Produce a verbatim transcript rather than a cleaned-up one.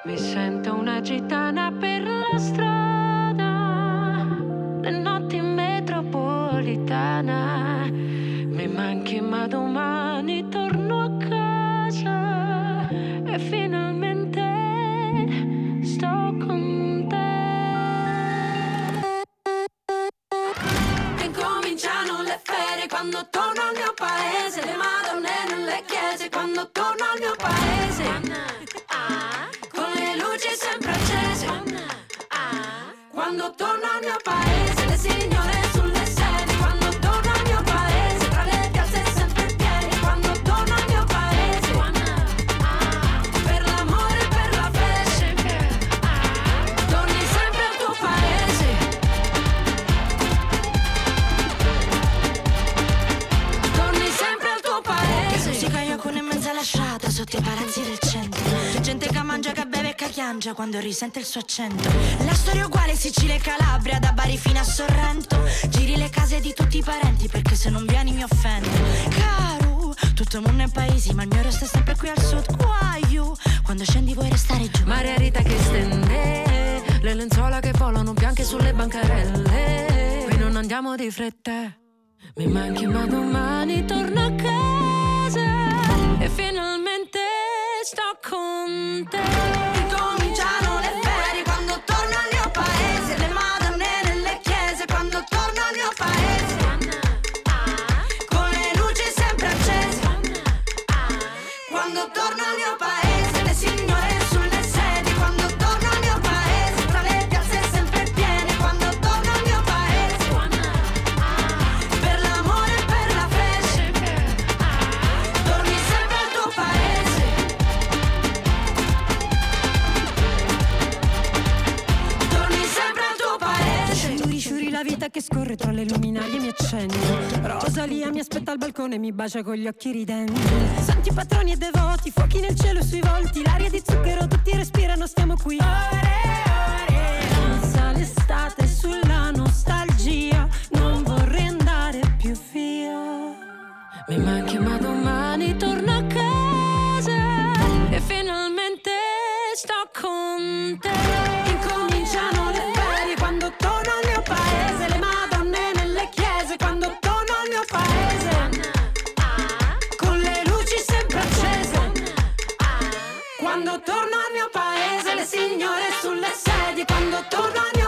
Mi sento una gitana per la strada, le notti in metropolitana. Mi manchi ma domani torno a casa e finalmente sto con te. Incominciano le ferie quando torno al mio paese, le madonne nelle chiese quando torno al mio paese. Sempre accese quando torno al mio paese, le signore sulle sedie quando torno al mio paese, tra le piazze sempre piene quando torno al mio paese, per l'amore e per la fede, torni sempre al tuo paese, torni sempre al tuo paese. Musica io con in mezzo alla strada sotto i palazzi del centro, gente che mangia, che beve e che chiangia quando risente il suo accento. La storia è uguale Sicilia e Calabria, da Bari fino a Sorrento. Giri le case di tutti i parenti perché se non vieni mi offendo. Caro, tutto il mondo è paesi ma il mio resta sempre qui al sud. Guaio, quando scendi vuoi restare giù. Marea Rita che stende, le lenzuola che volano bianche sulle bancarelle. Qui non andiamo di fretta, mi manchi ma domani torno a casa e finalmente sto con te. Incominciano le ferie quando torno al mio paese, le madonne nelle chiese quando torno al mio paese, con le luci sempre accese quando torno al mio paese, le signore sulle sedie quando torno al mio paese, tra le piazze sempre piene quando torno al mio paese, per l'amore e per la fede, torni sempre al tuo paese, torni sempre al tuo paese. Sciuri sciuri la vita che scorre tra le luminarie mi accendo. Rosalia mi aspetta al balcone e mi bacia con gli occhi ridenti. Santi patroni e devoti, fuochi nel cielo sui volti, l'aria di zucchero tutti respirano, stiamo qui. Ore, ore, danza l'estate sulla nostalgia, non vorrei andare più via. Mi manchi ma domani torno a casa e finalmente sto con te. Incominciano le ferie quando torno al mio paese, le madonne nelle chiese quando torno al mio paese, con le luci sempre accese quando torno al mio paese, le signore sulle sedie quando torno al mio paese.